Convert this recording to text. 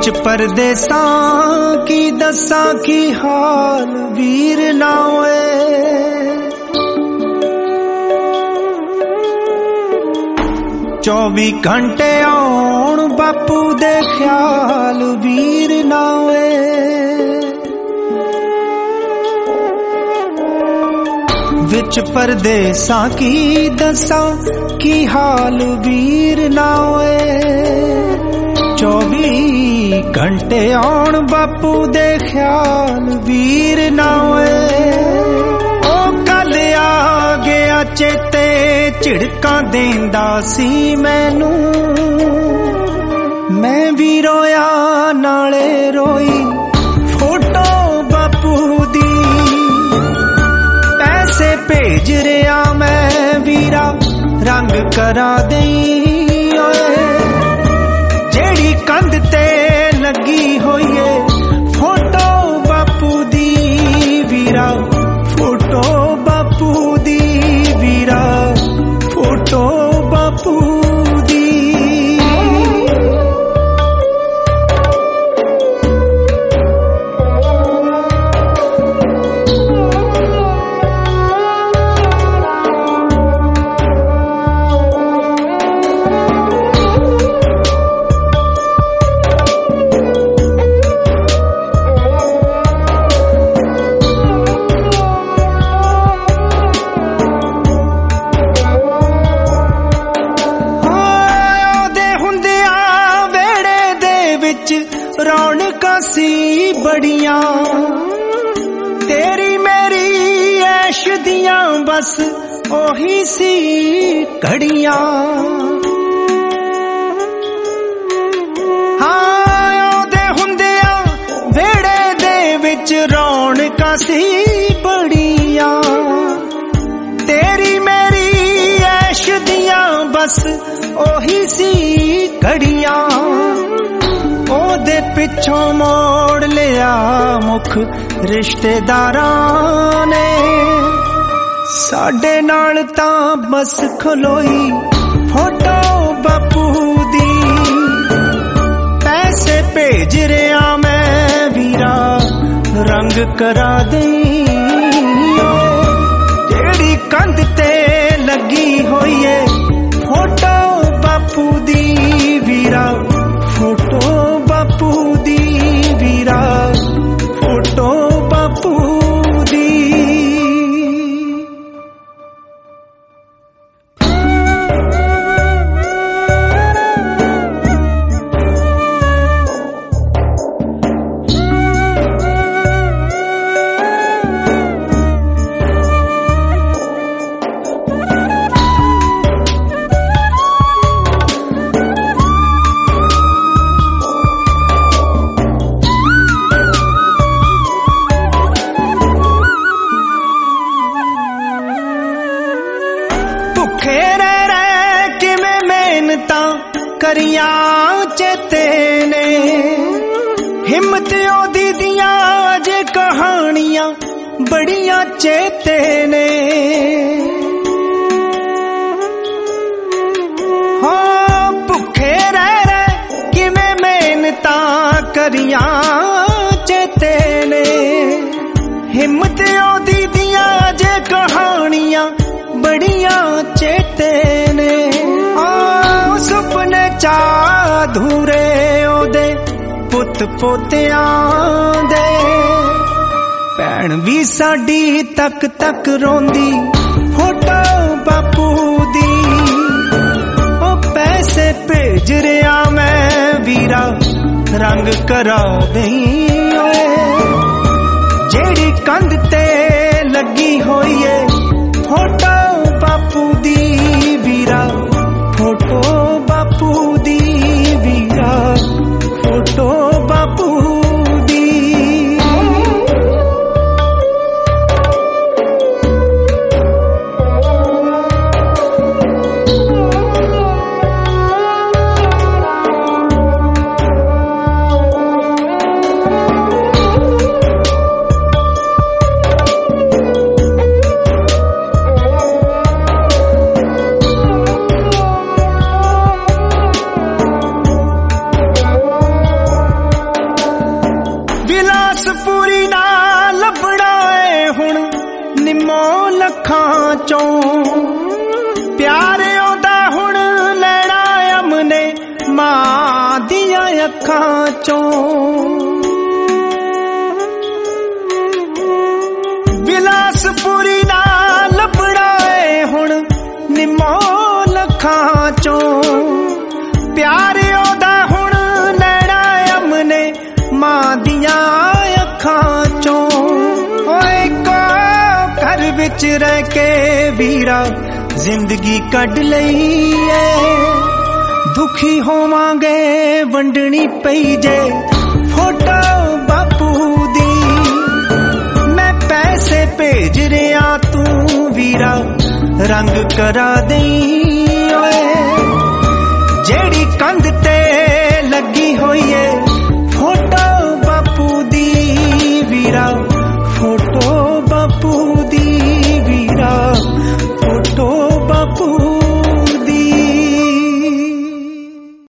विच परदेसां की दसां की हाल वीर ना होए। 24 घंटे आउण बापू दे ख्याल वीर ना होए। विच परदेसां की दसां की हाल वीर ना होए। 24 घंटे आउण बापू दे ख्याल वीर ना होए। ओ कल आ गया चेते झिड़कां देंदा सी मैनू, मैं भी रोया नाले रोई फोटो बापू दी। पैसे भेज रिया मैं वीरा रंग करा देई जेड़ी कंध ते लगी होई है फोटो बापू दी वीरा। फोटो बापू दी वीरा, फोटो बापू दी। रौनकां सी बड़ियां तेरी मेरी ऐश दियां बस ओही सी घड़ियां। हाँ ओदे हुंदियां वेड़े दे विच रौनकां सी बड़ियां तेरी मेरी ऐश दियां बस ओही सी घड़ियां। ओदे पिछों मोड़ लिया मुख रिश्तेदारां ने, साडे नाल तां बस खलोई फोटो बापू दी। पैसे भेज रिया मैं वीरा रंग करा देई जेड़ी कंध ते लगी होई है फोटो बापू दी वीरा। फोटो बापू दी वीरा, फोटो बापू दी। करियां चेते ने हिम्मत ओदी दियां अजे कहानियां बड़ियां चेते ने। हाँ भुखे रह किवें मेहनतां करियां चेते ने हिम्मत ओदी दियां अजे कहानियां बड़ियां चेते ने। सुपने चा अधूरे ओदे पुत पोतियां दे भैन भी साडी तक तक रोंदी फोटो बापू दी। ओ पैसे भेज रिया मैं वीरा रंग करा देई जेड़ी कंध ते लगी होई है फोटो बापू दी वीरा। फोटो बापू दी वीरा, फोटो बापू दी। चों प्यारे ओदा हुण लैना अमने मां दियां अखां चों विलासपुरी नाल लभड़ा हुण निमो लखां चों प्यारे ओदा हुण लैना अमने मां दियां अखां चों घर विच रह के वीरा जिंदगी कढ लई है दुखी होवांगे वंडनी पई जे फोटो बापू दी मैं पैसे भेज रिया तू वीरा रंग करा दई जेड़ी कंध ते लगी होई है फोटो बापू दी वीरा फोटो